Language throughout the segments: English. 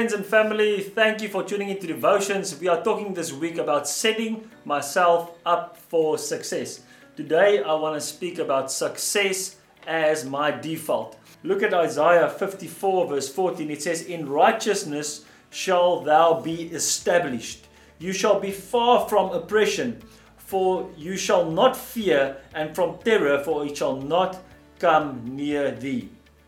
friends and family, thank you for tuning into Devotions. We are talking this week about setting myself up for success. Today I want to speak about success as my default. Look at Isaiah 54 verse 14. It says, "In righteousness shall thou be established. You shall be far from oppression, for you shall not fear, and from terror, for it shall not come near thee."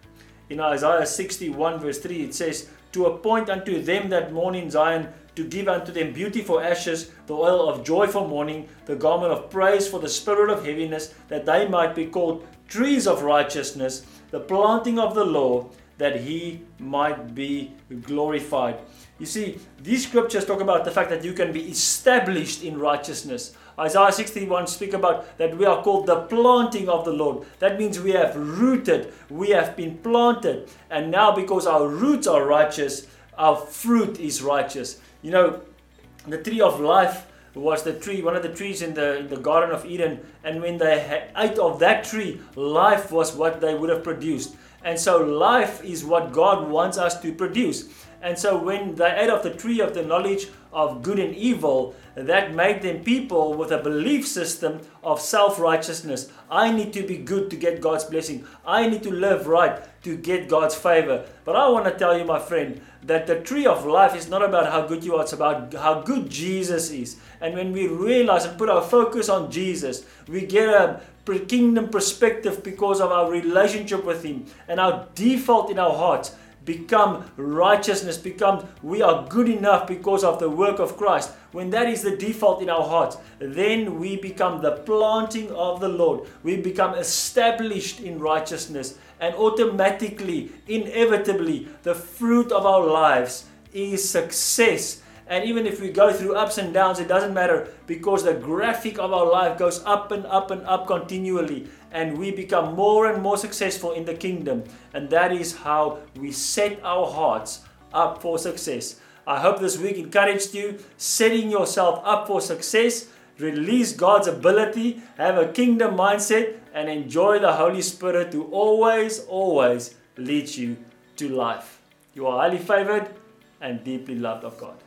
In Isaiah 61 verse 3 it says, "To appoint unto them that mourn in Zion, to give unto them beauty for ashes, the oil of joy for mourning, the garment of praise for the spirit of heaviness, that they might be called trees of righteousness, the planting of the Lord, that he might be glorified." You see, these scriptures talk about the fact that you can be established in righteousness. Isaiah 61 speak about that we are called the planting of the Lord. That means we have rooted, we have been planted, and now because our roots are righteous, our fruit is righteous. You know, the tree of life was the tree, one of the trees in the Garden of Eden, and when they ate of that tree, life was what they would have produced. And so life is what God wants us to produce. And so when they ate of the tree of the knowledge of good and evil, that made them people with a belief system of self-righteousness. I need to be good to get God's blessing. I need to live right to get God's favor. But I want to tell you, my friend, that the tree of life is not about how good you are, it's about how good Jesus is. And when we realize and put our focus on Jesus, we get a kingdom perspective because of our relationship with Him, and our default in our hearts become righteousness, becomes we are good enough because of the work of Christ. When that is the default in our hearts, then we become the planting of the Lord. We become established in righteousness, and automatically, inevitably, the fruit of our lives is success. And even if we go through ups and downs, it doesn't matter, because the graphic of our life goes up and up and up continually, and we become more and more successful in the kingdom. And that is how we set our hearts up for success. I hope this week encouraged you, setting yourself up for success. Release God's ability, have a kingdom mindset, and enjoy the Holy Spirit to always lead you to life. You are highly favored and deeply loved of God.